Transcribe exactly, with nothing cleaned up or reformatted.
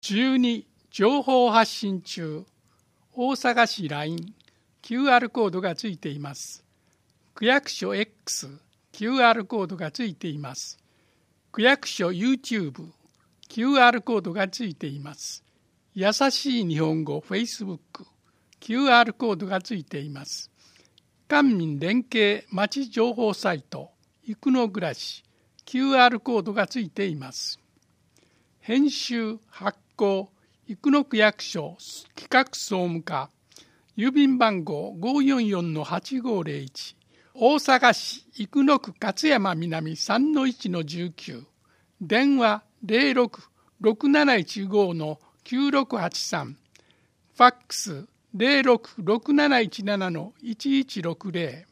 じゅうに情報発信中。大阪市 ライン キューアール コードがついています。区役所 X キューアール コードがついています。区役所 YouTube キューアール コードがついています。優しい日本語 Facebook キューアール コードがついています。官民連携まち情報サイト生野暮らし キューアール コードがついています。編集発行生野区役所企画総務課郵便番号 ごーよんよんのはちごーぜろいち 大阪市生野区勝山南 さんのいちのじゅうきゅう電話 ゼロろく ろくなないちごのきゅうろくはちさんファックス ゼロろく ろくなないちななのいちいちろくぜろ